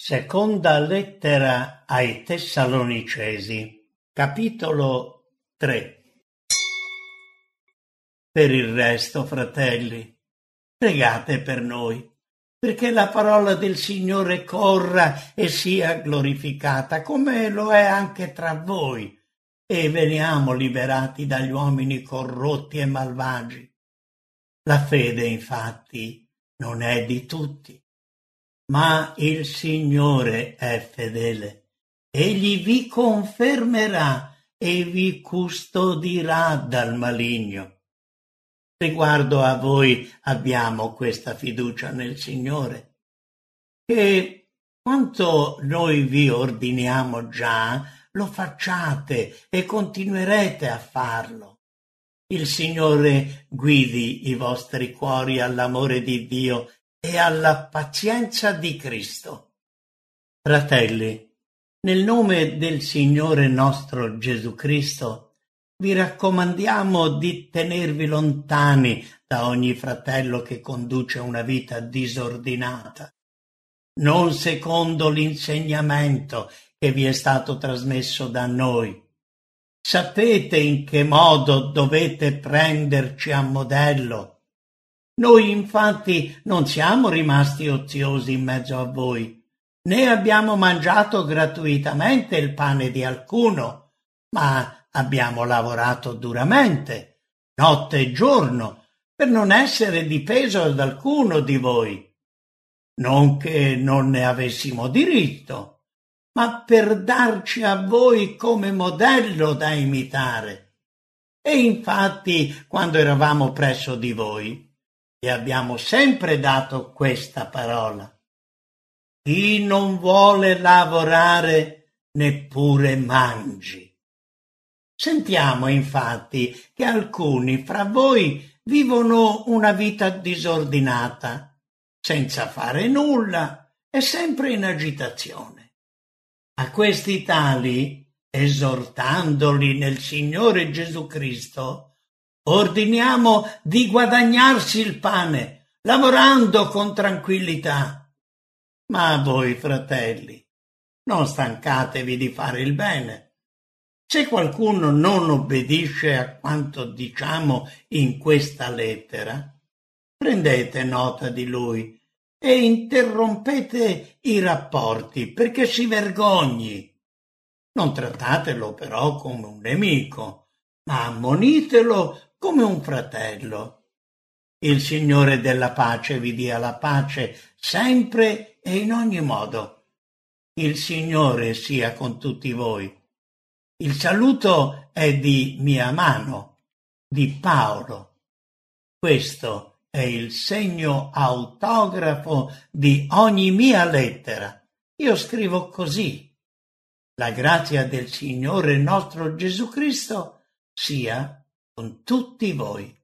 Seconda lettera ai Tessalonicesi, capitolo 3. Per il resto, fratelli, pregate per noi, perché la parola del Signore corra e sia glorificata, come lo è anche tra voi, e veniamo liberati dagli uomini corrotti e malvagi. La fede, infatti, non è di tutti. Ma il Signore è fedele, egli vi confermerà e vi custodirà dal maligno. Riguardo a voi abbiamo questa fiducia nel Signore, che quanto noi vi ordiniamo già, lo facciate e continuerete a farlo. Il Signore guidi i vostri cuori all'amore di Dio e alla pazienza di Cristo. Fratelli, nel nome del Signore nostro Gesù Cristo, vi raccomandiamo di tenervi lontani da ogni fratello che conduce una vita disordinata, non secondo l'insegnamento che vi è stato trasmesso da noi. Sapete in che modo dovete prenderci a modello. Noi infatti non siamo rimasti oziosi in mezzo a voi, né abbiamo mangiato gratuitamente il pane di alcuno, ma abbiamo lavorato duramente, notte e giorno, per non essere di peso ad alcuno di voi. Non che non ne avessimo diritto, ma per darci a voi come modello da imitare. E infatti, quando eravamo presso di voi, e abbiamo sempre dato questa parola: chi non vuole lavorare neppure mangi. Sentiamo infatti che alcuni fra voi vivono una vita disordinata, senza fare nulla e sempre in agitazione. A questi tali, esortandoli nel Signore Gesù Cristo, ordiniamo di guadagnarsi il pane, lavorando con tranquillità. Ma voi, fratelli, non stancatevi di fare il bene. Se qualcuno non obbedisce a quanto diciamo in questa lettera, prendete nota di lui e interrompete i rapporti perché si vergogni. Non trattatelo però come un nemico, ma ammonitelo come un fratello. Il Signore della pace vi dia la pace sempre e in ogni modo. Il Signore sia con tutti voi. Il saluto è di mia mano, di Paolo. Questo è il segno autografo di ogni mia lettera. Io scrivo così. La grazia del Signore nostro Gesù Cristo sia con tutti voi.